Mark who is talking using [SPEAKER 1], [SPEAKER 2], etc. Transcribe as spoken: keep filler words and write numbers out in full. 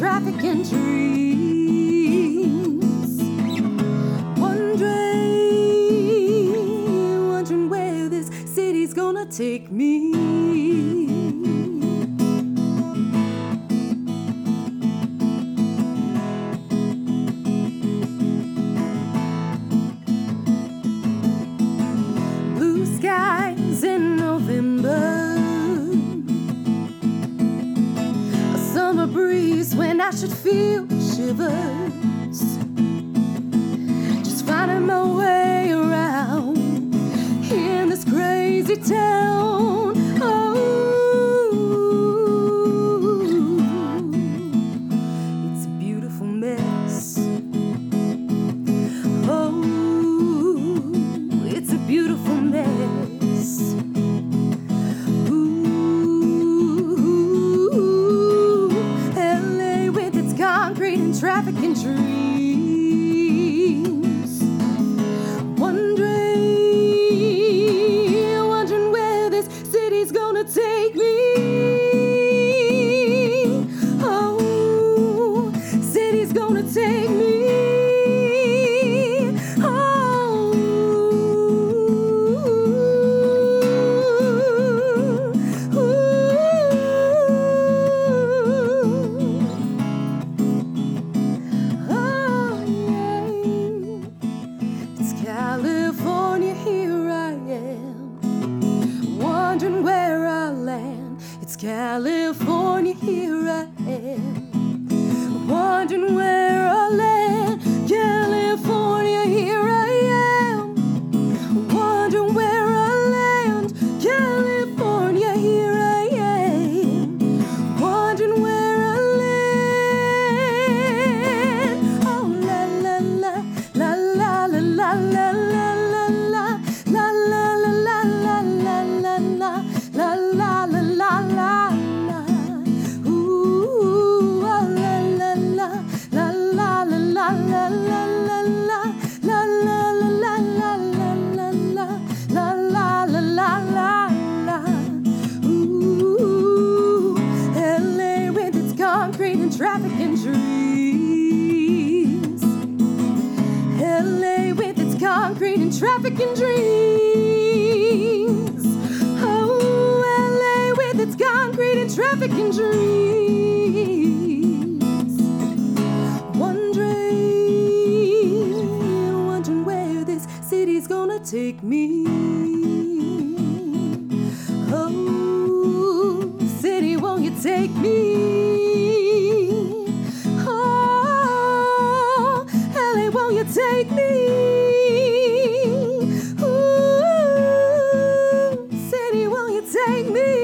[SPEAKER 1] traffic and dreams. Wondering, wondering where this city's gonna take me. Blue skies in November, a summer breeze when I should feel shivers, just finding my way around in this crazy town. Oh, it's a beautiful mess. Oh, it's a beautiful mess. Ooh, L A with its concrete and traffic and dreams. Wondering, wondering where this city's gonna take me. Oh, city's gonna take me. California, here I am, wondering where I'll land. It's California, here I am, wondering where I'll land. California, here I am, wondering where I'll land. California, here I am, wondering where I'll land. Oh, la la la, la la la la la. Traffic and dreams. L A with its concrete and traffic and dreams. Oh, L A with its concrete and traffic and dreams. Wondering, wondering where this city's gonna take me. Oh, city, won't you take me? Won't you take me? Ooh, city, won't you take me?